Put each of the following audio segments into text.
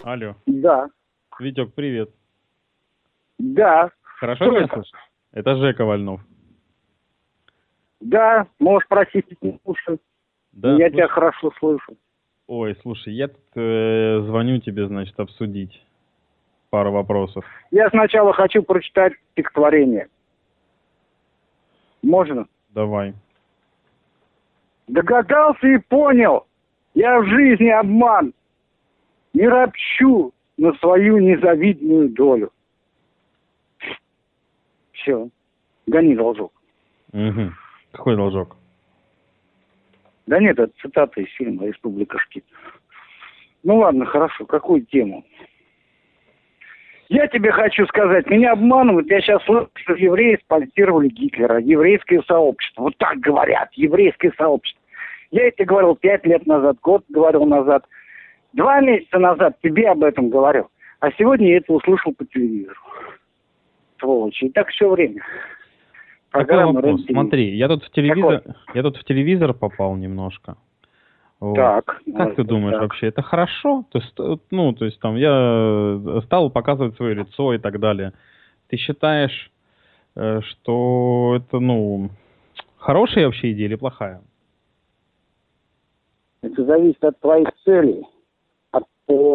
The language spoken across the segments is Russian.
Алло. Да. Витек, привет. Да. Хорошо Кто меня это? слышишь? Это Жека Вольнов. Да, можешь просить, не слушаю. Да, Я слушай. тебя хорошо слышу. Ой, слушай, я тут звоню тебе, значит, обсудить пару вопросов. Я сначала хочу прочитать стихотворение. Можно? Давай. Догадался и понял. Я в жизни обман. Не ропщу на свою незавидную долю. Все. Гони должок. Угу. Какой должок? Да нет, это цитата из фильма «Республика Шкит». Ну ладно, хорошо. Какую тему? Я тебе хочу сказать, меня обманывают. Я сейчас слышу, что евреи спонсировали Гитлера. Еврейское сообщество. Вот так говорят. Еврейское сообщество. Я это говорил 5 лет назад, год говорил назад. 2 месяца назад тебе об этом говорил. А сегодня я это услышал по телевизору. Сволочи. И так все время. Такой вопрос. Рен-ТВ. Смотри, я тут в телевизор попал немножко. Вот. Так. Как ты думаешь, так. вообще, это хорошо? То есть там я стал показывать свое лицо и так далее. Ты считаешь, что это, хорошая вообще идея или плохая? Это зависит от твоих целей, от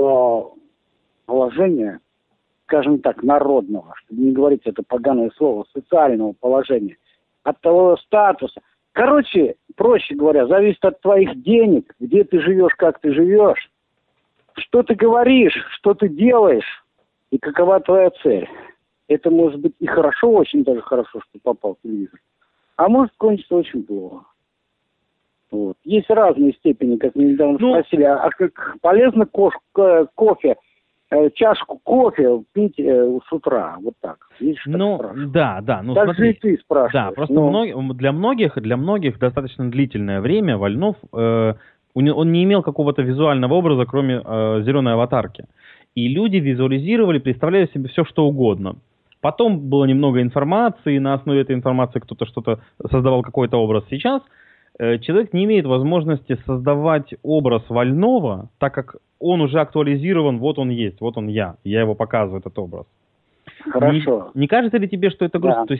положения, скажем так, народного, чтобы не говорить это поганое слово, социального положения, от того статуса. Короче, проще говоря, зависит от твоих денег, где ты живешь, как ты живешь, что ты говоришь, что ты делаешь и какова твоя цель. Это может быть и хорошо, очень даже хорошо, что попал в телевизор, а может кончиться очень плохо. Вот. Есть разные степени, как меня недавно спросили, а как полезно кофе, чашку кофе пить с утра, вот так. Видишь, да. Так Смотри, же и ты спрашиваешь. Да, просто для многих достаточно длительное время Вольнов, он не имел какого-то визуального образа, кроме зеленой аватарки. И люди визуализировали, представляли себе все, что угодно. Потом было немного информации, и на основе этой информации кто-то что-то создавал, какой-то образ. Сейчас человек не имеет возможности создавать образ Вольнова, так как он уже актуализирован, вот он есть, вот он я его показываю, этот образ. Хорошо. Не кажется ли тебе, что это грустно? Да.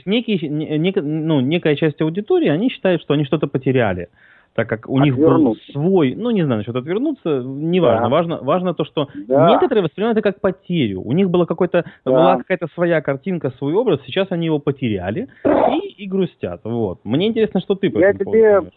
То есть некая часть аудитории, они считают, что они что-то потеряли, так как у них был свой, не знаю, насчет отвернуться, неважно. Да. Важно то, что некоторые воспринимают это как потерю. У них была какая-то своя картинка, свой образ, сейчас они его потеряли и грустят. Вот. Мне интересно, что ты по этому поводу думаешь.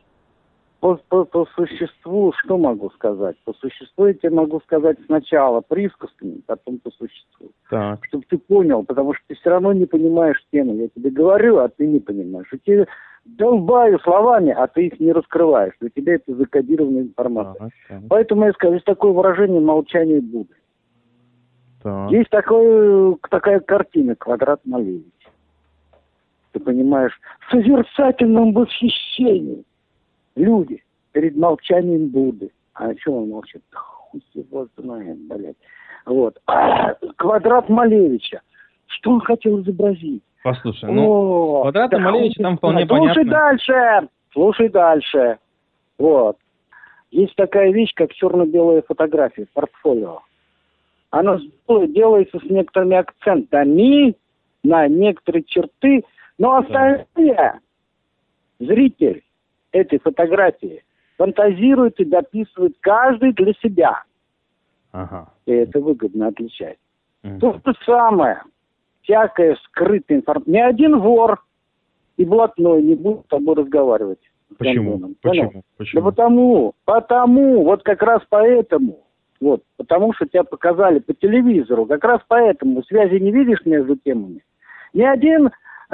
По существу что могу сказать? По существу я тебе могу сказать сначала присказками, потом по существу. Так. Чтобы ты понял, потому что ты все равно не понимаешь тему. Я тебе говорю, а ты не понимаешь. Я тебе долбаю словами, а ты их не раскрываешь. Для тебя это закодированная информация. Так. Поэтому я скажу, есть такое выражение «молчание Будды». Так. Есть такая картина «Квадрат Малевич». Ты понимаешь, в созерцательном восхищении люди перед молчанием Будды. А о чем он молчит? Хуй его знает, блядь. Вот. Квадрат Малевича. Что он хотел изобразить? Послушай, квадрат Малевича там вполне понятно. Слушай дальше. Вот. Есть такая вещь, как черно-белая фотография, портфолио. Она делается с некоторыми акцентами на некоторые черты, но остальные зритель этой фотографии фантазирует и дописывает каждый для себя. Ага. И это выгодно отличать. То же самое. Всякая скрытая информация. Ни один вор и блатной не будет с тобой разговаривать. Почему? Да потому, вот как раз поэтому. Вот, потому что тебя показали по телевизору. Как раз поэтому связи не видишь между темами. Ни один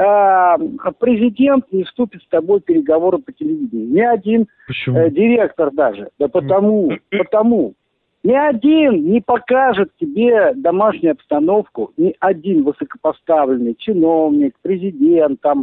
президент не вступит с тобой в переговоры по телевидению. Ни один директор даже. Да потому. Ни один не покажет тебе домашнюю обстановку. Ни один высокопоставленный чиновник, президент, там,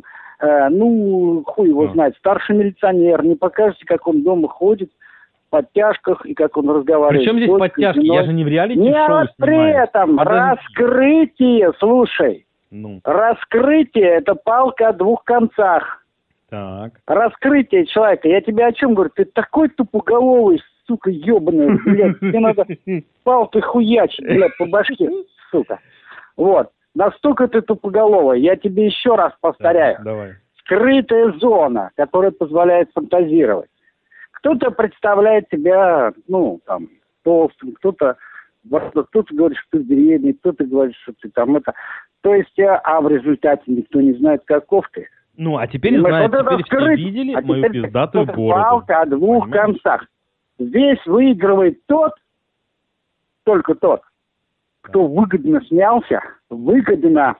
хуй его знает, старший милиционер не покажет, как он дома ходит в подтяжках и как он разговаривает. Причем здесь подтяжки? Я же не в реалити-шоу снимаю. При этом раскрытие, слушай. Раскрытие – это палка о двух концах. Так. Раскрытие человека. Я тебе о чем говорю? Ты такой тупоголовый сука, ебаная, блядь, тебе надо палкой хуячить, блядь, по башке, сука. Вот. Настолько ты тупоголовая, я тебе еще раз повторяю. Давай. Скрытая зона, которая позволяет фантазировать. Кто-то представляет себя, ну, там, толстым, кто-то говорит, что ты беременный, кто-то говорит, что ты там это. То есть, а в результате никто не знает, каков ты. Ну, а теперь знают, вот теперь все видели мою пиздатую бороду. Палка о двух концах. Здесь выигрывает только тот, кто выгодно снялся, выгодно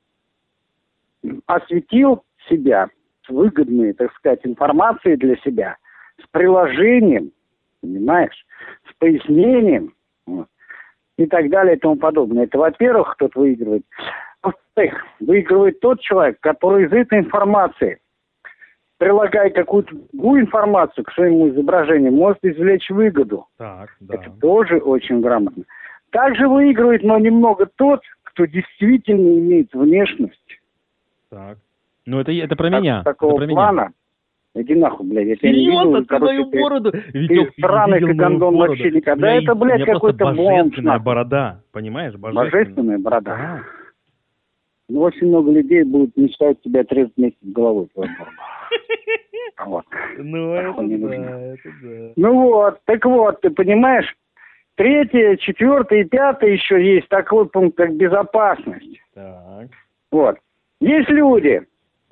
осветил себя с выгодной, так сказать, информацией для себя, с приложением, понимаешь, с пояснением, вот, и так далее и тому подобное. Это, во-первых, кто-то выигрывает. Во-вторых, выигрывает тот человек, который из этой информации, прилагая какую-то другую информацию к своему изображению, может извлечь выгоду. Так, да. Это тоже очень грамотно. Также выигрывает, но немного тот, кто действительно имеет внешность. Так. Ну, это про меня. Такого это про плана. Меня. Иди нахуй, блядь. Я Серьезно, ты мою бороду? Витек, ты сраный ты гондон вообще никогда. Это, блядь, какой-то божественная борода. Понимаешь? Божественная борода. Да. Ну, очень много людей будут мечтать тебя отрезать вместе с головой. Вот. Ну, это да. Ну вот, так вот, ты понимаешь, 3, 4 и 5 еще есть такой пункт, как безопасность. Так. Вот. Есть люди,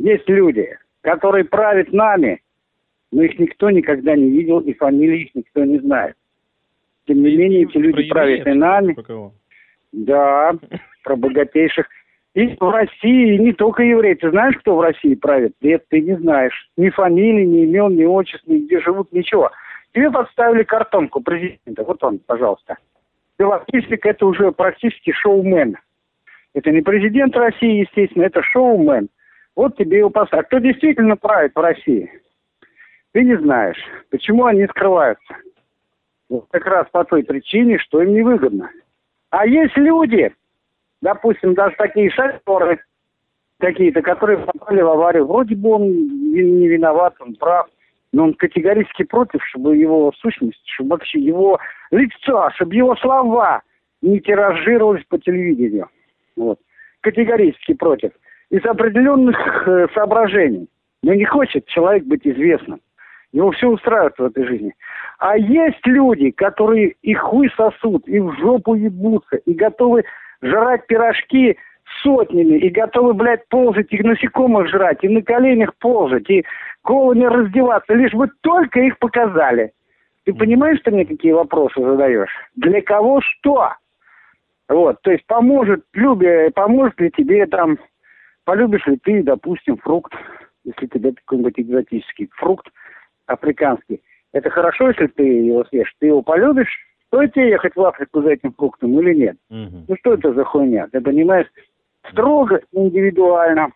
которые правят нами, но их никто никогда не видел, и фамилии их никто не знает. Тем не менее, эти люди правят и нами. Да, про богатейших. И в России, и не только евреи. Ты знаешь, кто в России правит? Нет, ты не знаешь. Ни фамилии, ни имен, ни отчеств, ни где живут, ничего. Тебе подставили картонку президента. Вот он, пожалуйста. Белописник — это уже практически шоумен. Это не президент России, естественно, это шоумен. Вот тебе его поставили. А кто действительно правит в России? Ты не знаешь. Почему они скрываются? Вот как раз по той причине, что им невыгодно. А есть люди, допустим, даже такие шоферы какие-то, которые попали в аварию. Вроде бы он не виноват, он прав, но он категорически против, чтобы его сущность, чтобы вообще его лицо, чтобы его слова не тиражировались по телевидению. Вот. Категорически против. Из определенных соображений. Но не хочет человек быть известным. Его все устраивает в этой жизни. А есть люди, которые и хуй сосут, и в жопу ебутся, и готовы жрать пирожки сотнями, и готовы, блядь, ползать, и насекомых жрать, и на коленях ползать, и голыми раздеваться, лишь бы только их показали. Ты понимаешь, ты мне какие вопросы задаешь? Для кого что? Вот, то есть поможет ли тебе там, полюбишь ли ты, допустим, фрукт, если тебе какой-нибудь экзотический фрукт африканский. Это хорошо, если ты его съешь. Ты его полюбишь, стоит тебе ехать в Африку за этим фруктом или нет? Ну что это за хуйня? Ты понимаешь? Строго индивидуальный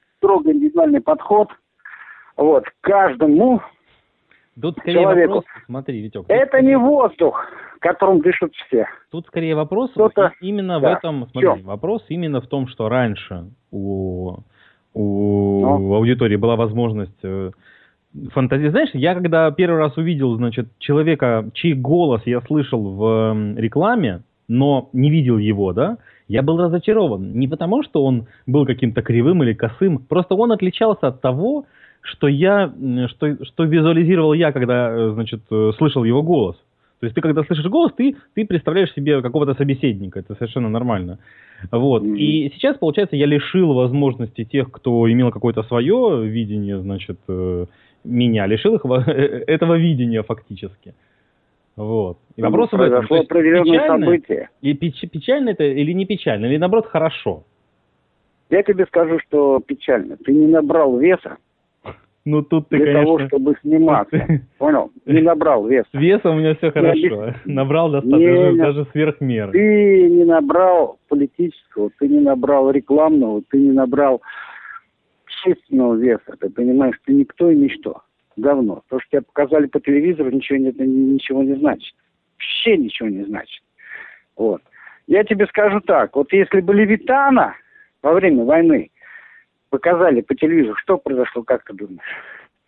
подход. Вот, каждому тут скорее человеку. Вопрос, смотри, Витек. Это не воздух, которым дышат все. Тут скорее вопрос именно в этом, смотри, вопрос именно в том, что раньше у аудитории была возможность фантазии. Знаешь, я когда первый раз увидел, значит, человека, чей голос я слышал в рекламе, но не видел его, да, я был разочарован. Не потому, что он был каким-то кривым или косым, просто он отличался от того, что визуализировал я, когда, значит, слышал его голос. То есть ты, когда слышишь голос, ты представляешь себе какого-то собеседника, это совершенно нормально. Вот. И сейчас, получается, я лишил возможности тех, кто имел какое-то свое видение, значит, меня, лишил их этого видения фактически. Вот. И вопрос в этом. Произошло определенное событие. И печально это или не печально, или наоборот хорошо? Я тебе скажу, что печально. Ты не набрал веса. Ну тут ты, для конечно... того, чтобы сниматься. Понял? Не набрал веса. С весом у меня все хорошо. Набрал достаточно, даже сверх меры. Ты не набрал политического, ты не набрал рекламного, ты не набрал общественного веса. Ты понимаешь, ты никто и ничто. Говно. То, что тебе показали по телевизору, ничего не значит. Вообще ничего не значит. Вот. Я тебе скажу так. Вот если бы Левитана во время войны показали по телевизору, что произошло, как ты думаешь?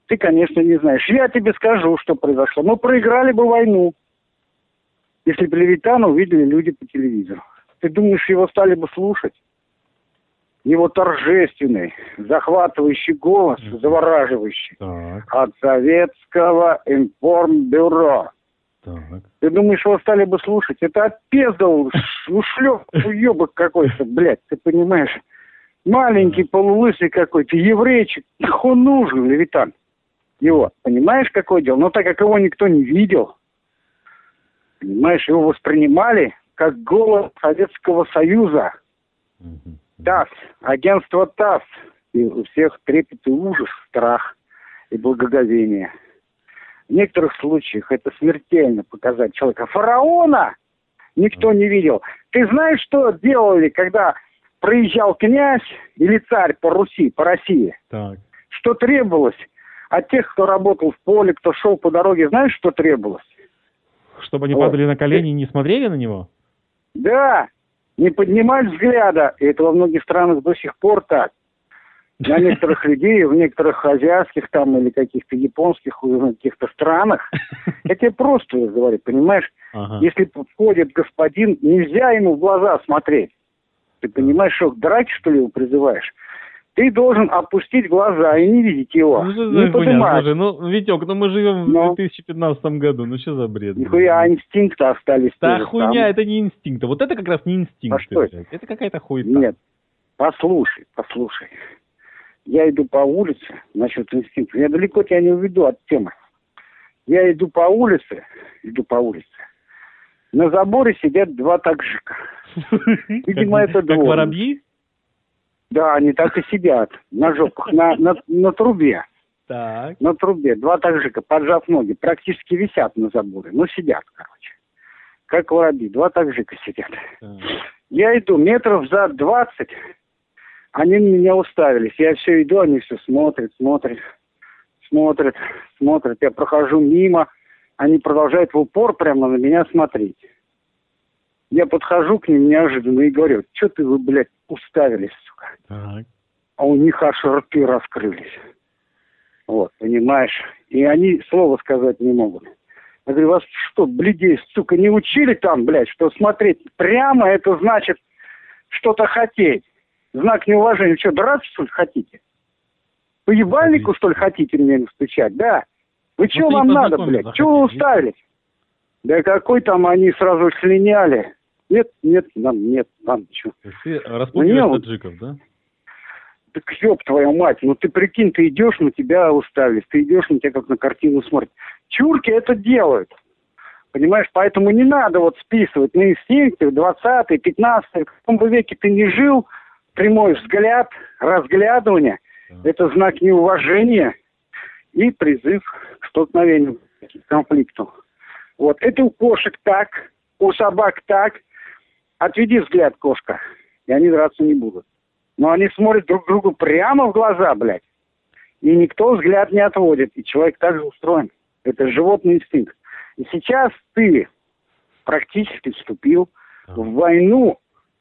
Ты, конечно, не знаешь. Я тебе скажу, что произошло. Мы проиграли бы войну, если бы Левитана увидели люди по телевизору. Ты думаешь, его стали бы слушать? Его торжественный, захватывающий голос, завораживающий. Так. От советского информбюро. Так. Ты думаешь, его стали бы слушать? Это отпездал, ушлёк, уёбок какой-то, блядь, ты понимаешь? Маленький, полулысый какой-то, еврейчик. Он нужен, Левитан. Его, понимаешь, какое дело? Но так как его никто не видел, понимаешь, его воспринимали как голос Советского Союза. ТАСС, агентство ТАСС. И у всех трепет и ужас, страх и благоговение. В некоторых случаях это смертельно показать человека. Фараона никто не видел. Ты знаешь, что делали, когда проезжал князь или царь по Руси, по России? Так. Что требовалось от тех, кто работал в поле, кто шел по дороге? Знаешь, что требовалось? Чтобы они падали на колени и не смотрели на него? Да, не поднимать взгляда. И это во многих странах до сих пор так. На некоторых людей, в некоторых азиатских там или каких-то японских, каких-то странах, я тебе просто говорю, понимаешь, если входит господин, нельзя ему в глаза смотреть. Ты понимаешь, что драть, что ли, его призываешь? Ты должен опустить глаза и не видеть его. Не поднимать. Слушай, Витек, мы живем в 2015 году, что за бред? Нихуя, инстинкты остались. Да хуйня, это не инстинкты. Вот это как раз не инстинкты. А что это? Это какая-то хуйня. Нет, послушай. Я иду по улице, насчет инстинктов. Я далеко тебя не уведу от темы. Я иду по улице. На заборе сидят два таджика. Видимо, это двое. Как воробьи? Да, они так и сидят. На жопах, на трубе. Так. На трубе. Два таджика, поджав ноги, практически висят на заборе. Сидят, короче. Как воробьи. Два таджика сидят. Я иду метров за 20. Они на меня уставились. Я все иду, они все смотрят. Я прохожу мимо. Они продолжают в упор прямо на меня смотреть. Я подхожу к ним неожиданно и говорю: что ты вы, блядь, уставились, сука? Так. А у них аж рты раскрылись. Вот, понимаешь? И они слова сказать не могут. Я говорю: вас что, блядей, сука, не учили там, блядь, что смотреть прямо это значит что-то хотеть? Знак неуважения. Что, драться, что ли, хотите? По ебальнику, что ли, хотите мне настучать? Да. Вы что вам надо, блядь? Чего вы уставились? Да какой там, они сразу слиняли. Нет, нам ничего. Ты распугиваешь таджиков, да? Так ёб твою мать, ты прикинь, ты идешь, на тебя уставились, ты идешь, на тебя как на картину смотрят. Чурки это делают. Понимаешь, поэтому не надо списывать на инстинкты в 20-й, 15-й, в каком бы веке ты не жил, прямой взгляд, разглядывание, это знак неуважения и призыв к столкновению, к конфликту. Вот, это у кошек так, у собак так. Отведи взгляд, кошка, и они драться не будут. Но они смотрят друг другу прямо в глаза, блядь. И никто взгляд не отводит. И человек так же устроен. Это животный инстинкт. И сейчас ты практически вступил в войну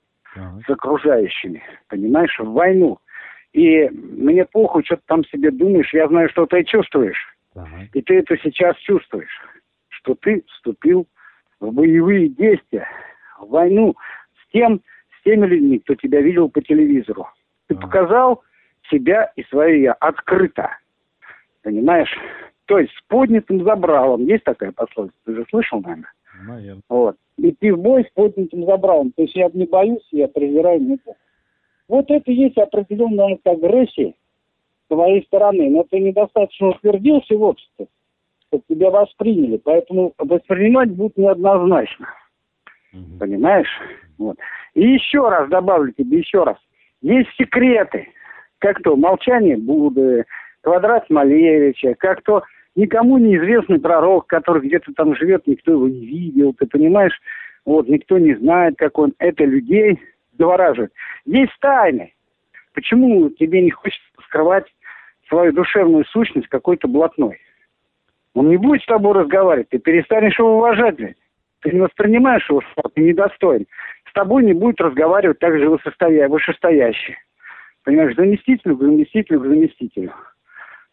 с окружающими. Понимаешь, в войну. И мне похуй, что ты там себе думаешь. Я знаю, что ты чувствуешь. И ты это сейчас чувствуешь. Что ты вступил в боевые действия, в войну с теми людьми, кто тебя видел по телевизору. Ты показал себя и свое я открыто. Понимаешь? То есть с поднятым забралом. Есть такая пословица? Ты же слышал, наверное? Наверное. Вот. Идти в бой с поднятым забралом. То есть я не боюсь, я презираю никого. Вот это и есть определенная агрессия с твоей стороны. Но ты недостаточно утвердился в обществе, чтобы тебя восприняли. Поэтому воспринимать будут неоднозначно. Понимаешь? Вот. И еще раз добавлю тебе, Есть секреты. Как то молчание Будды, квадрат Малевича, как то никому неизвестный пророк, который где-то там живет, никто его не видел, ты понимаешь? Вот, никто не знает, как он. Это людей завораживает. Есть тайны. Почему тебе не хочется скрывать свою душевную сущность какой-то блатной? Он не будет с тобой разговаривать, ты перестанешь его уважать, ведь. Ты не воспринимаешь его, что ты недостоин. С тобой не будет разговаривать так же вышестоящий. Понимаешь, заместителю к заместителю.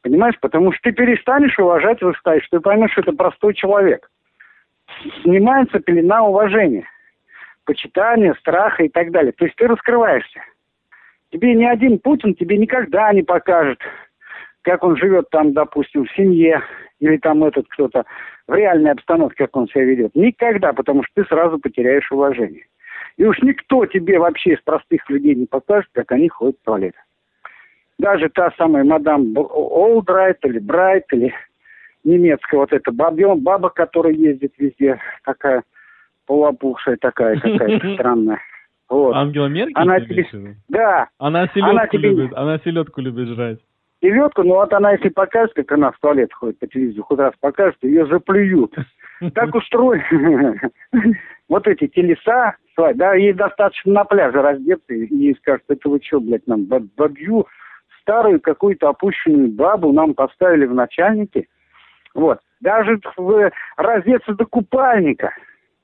Понимаешь? Потому что ты перестанешь уважать его, что ты поймешь, что это простой человек. Снимается пелена уважения, почитания, страха и так далее. То есть ты раскрываешься. Тебе ни один Путин тебе никогда не покажет, как он живет там, допустим, в семье, или там этот кто-то в реальной обстановке, как он себя ведет. Никогда, потому что ты сразу потеряешь уважение. И уж никто тебе вообще из простых людей не покажет, как они ходят в туалет. Даже та самая мадам Олдрайт или Брайт, или немецкая вот эта баба, которая ездит везде, такая полуопухшая такая, какая-то странная. Вот. Ангела Меркель? Она тебе... Да. Она селедку любит жрать. Селедку, ну вот она, если покажет, как она в туалет ходит по телевизору, хоть раз покажет, ее заплюют. Так устроено. Вот эти телеса, да, ей достаточно на пляже раздеться, и ей скажут, это вы что, блядь, нам бабью, старую какую-то опущенную бабу нам поставили в начальники. Вот. Даже раздеться до купальника.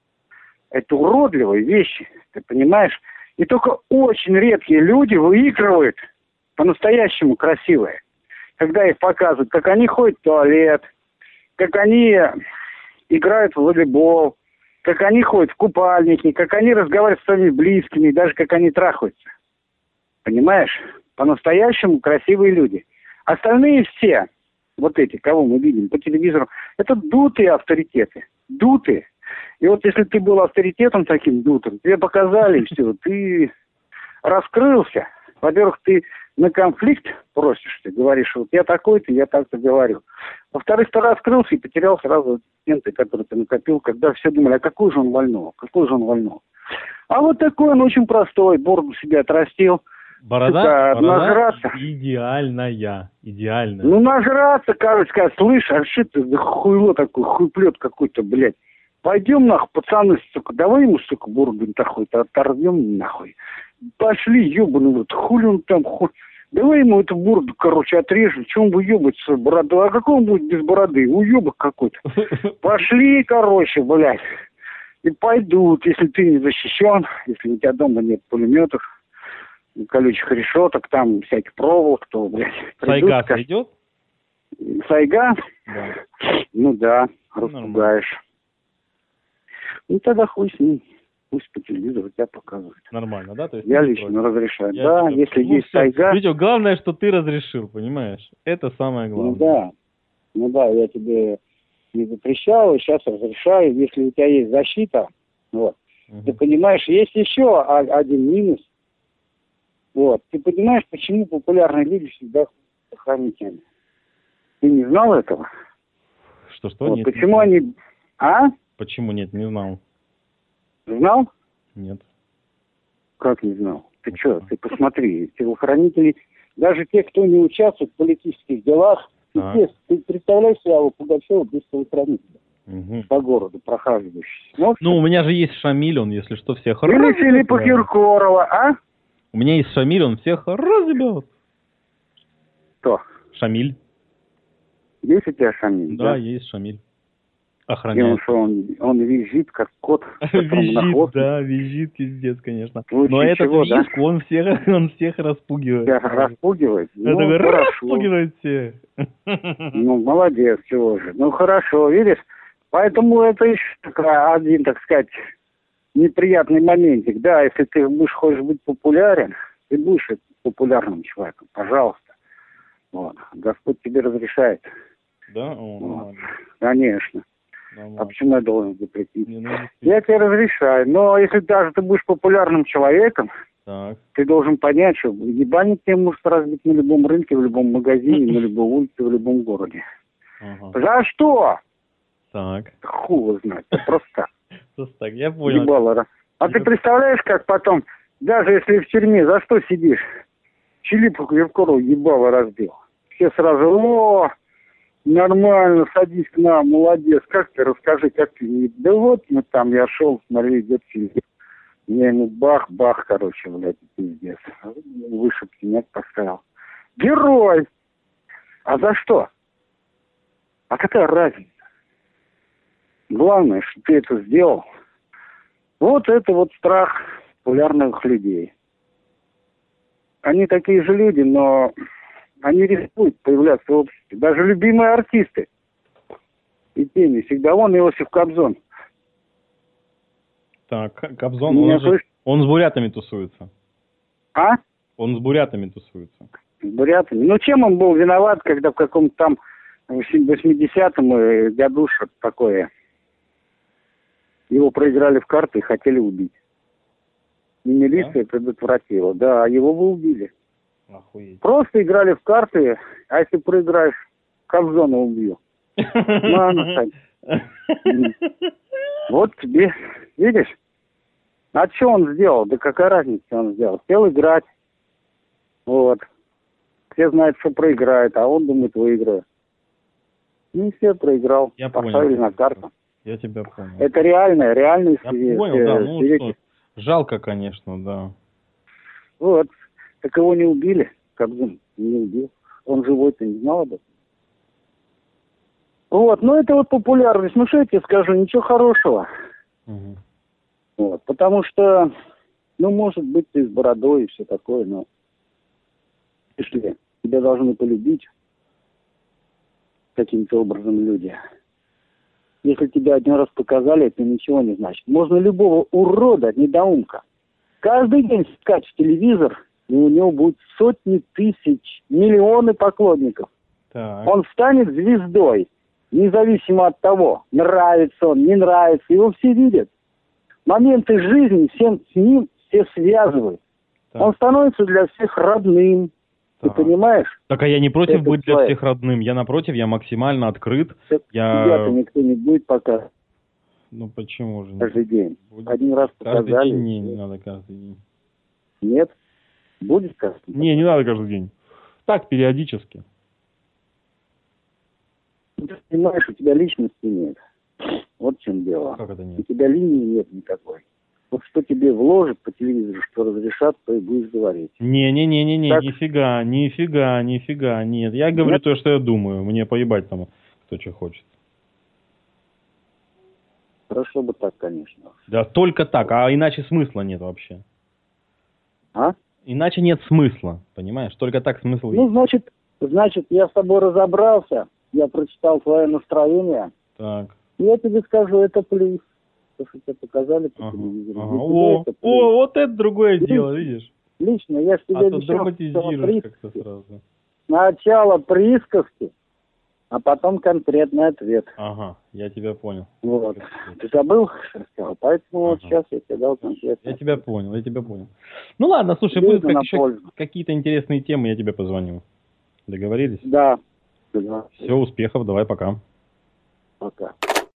Это уродливые вещи, ты понимаешь? И только очень редкие люди выигрывают по-настоящему красивые. Когда их показывают, как они ходят в туалет, как они играют в волейбол, как они ходят в купальники, как они разговаривают с своими близкими, даже как они трахаются. Понимаешь? По-настоящему красивые люди. Остальные все, вот эти, кого мы видим по телевизору, это дутые авторитеты. Дутые. И вот если ты был авторитетом таким дутым, тебе показали все, ты раскрылся. Во-первых, ты на конфликт просишь, ты говоришь, вот я такой-то, я так-то говорю. Во-вторых, ты раскрылся и потерял сразу клиенты, которые ты накопил, когда все думали, а какой же он больной, какой же он больной. А вот такой он очень простой, бороду себе отрастил. Борода нажраться. Идеальная. Ну, нажраться, короче, сказать, слышь, а что ты за хуйло такой, хуйплет какой-то, блядь. Пойдем, нахуй, пацаны, сука, давай ему, сука, бороду нахуй, оторвем, нахуй. Пошли, ебаный, вот, хули он там, давай ему эту бороду, короче, отрежем, чем он выебать свою бороду, а какой он будет без бороды, уебок какой-то. Пошли, короче, блядь, и пойдут, если ты не защищен, если у тебя дома нет пулеметов, колючих решеток, там всяких проволок, то, блядь, придут. Сайга сойдет? Сайга? Да. Ну да, распугаешь. Ну тогда хуй с ним. Пусть по телевизору тебя показывают. Нормально, да? То есть я лично разрешаю. Да, если есть сайга... Видите, главное, что ты разрешил, понимаешь? Это самое главное. Ну да, я тебе не запрещал, и сейчас разрешаю. Если у тебя есть защита, вот, ты понимаешь, есть еще один минус. Вот, ты понимаешь, почему популярные люди всегда охранителями? Ты не знал этого? Что? Вот, Нет. Почему они... А? Почему нет, не знал. Знал? Нет. Как не знал? Ты что, ты посмотри, телохранители, даже те, кто не участвует в политических делах, ты представляешь себя Пугачева без телохранителя по городу прохаживающийся. Ну, у меня же есть Шамиль, он, если что, всех Или Филиппа Киркорова, а? У меня есть Шамиль, он всех разъебет. Кто? Шамиль. Есть у тебя Шамиль? Да, есть Шамиль. Охраняет. И он визжит, как кот. Визжит, да, визжит, пиздец, конечно. Но этот визг, да? он всех распугивает. Всех распугивает? Ну, распугивает всех. Ну, молодец, чего же. Ну, хорошо, видишь? Поэтому это еще один, так сказать, неприятный моментик. Да, если ты хочешь быть популярен, ты будешь популярным человеком, пожалуйста. Вот. Господь тебе разрешает. Да? Вот. Конечно. Нормально. А почему я должен запретить? Я тебе разрешаю. Но если даже ты будешь популярным человеком, ты должен понять, что ебанить тебе может разбить на любом рынке, в любом магазине, на любой улице, в любом городе. За что? Так. Хуй знает. Просто так. Просто так, я понял. Ебало. А ты представляешь, как потом, даже если в тюрьме, за что сидишь? Филиппу Киркорову ебало разбил. Все сразу, нормально, садись к нам, молодец. Как ты, расскажи, как ты? Да вот мы там, я шел, смотри, идет Филипп. Я ему бах-бах, короче, блядь, пиздец. Выше пенек поставил. Герой! А за что? А какая разница? Главное, что ты это сделал. Вот это вот страх популярных людей. Они такие же люди, но Они рискуют появляться в обществе. Даже любимые артисты. И те не всегда. Вон Иосиф Кобзон. Так, Кобзон, он с бурятами тусуется. А? Он с бурятами тусуется. С бурятами. Ну, чем он был виноват, когда в каком-то там в 80-м году что-то такое. Его проиграли в карты и хотели убить. И милиция предотвратила. Да, его бы убили. Охуеть. Просто играли в карты, а если проиграешь, Кобзона убью. Вот тебе, видишь? А что он сделал? Да какая разница, что он сделал? Хотел играть. Вот. Все знают, что проиграет, а он думает, выиграет. Ну, все проиграл. Я поставили понял. На карту. Я тебя понял. Это реальность. Я понял, да, ну что, жалко, конечно, да. Вот. Так его не убили. Кобзон не убил. Он живой-то не знал об этом. Вот, ну это вот популярность. Ну что я тебе скажу, ничего хорошего. Угу. Вот, потому что, ну, может быть, ты с бородой и все такое, но если тебя должны полюбить каким-то образом люди. Если тебя один раз показали, это ничего не значит. Можно любого урода, недоумка, каждый день скачать телевизор, и у него будет сотни тысяч, миллионы поклонников. Так. Он станет звездой, независимо от того, нравится он, не нравится. Его все видят. Моменты жизни всем с ним все связывают. Так. Он становится для всех родным. Так. Ты понимаешь? Так, а я не против Это быть для человек. всех родным. Я напротив, я максимально открыт. Тебя-то никто не будет показывать Ну почему же? каждый день. Будет. Один раз Каждый показали. день? Не надо каждый день. Нет? Будет каждый день? Не надо каждый день. Так, периодически. Ты понимаешь, у тебя личности нет. Вот в чем дело. Как это У нет? тебя линии нет никакой. Вот что тебе вложат по телевизору, что разрешат, то и будешь говорить. Не, Так. нифига, нет. Я говорю Нет? то, что я думаю. Мне поебать там, кто что хочет. Хорошо бы так, конечно. Да, только так, а иначе смысла нет вообще. А? Иначе нет смысла, понимаешь? Только так смысл Ну, есть. значит, я с тобой разобрался, я прочитал твое настроение, Так. и я тебе скажу, это плюс. То, что тебе показали по Ага. телевизору. Ага. Для тебя О, это плюс. вот это другое Лично. дело, видишь? Лично я ж тебе А то обещал драматизируешь как-то сразу. сначала присказки, а потом конкретный ответ. Ага, я тебя понял. Вот. Ты забыл, что сказал? Поэтому вот Ага. сейчас я тебе дал конкретный Я тебя понял. Ну ладно, слушай, будут на еще пользу. какие-то интересные темы, я тебе позвоню. Договорились? Да. Все, успехов, давай, пока. Пока.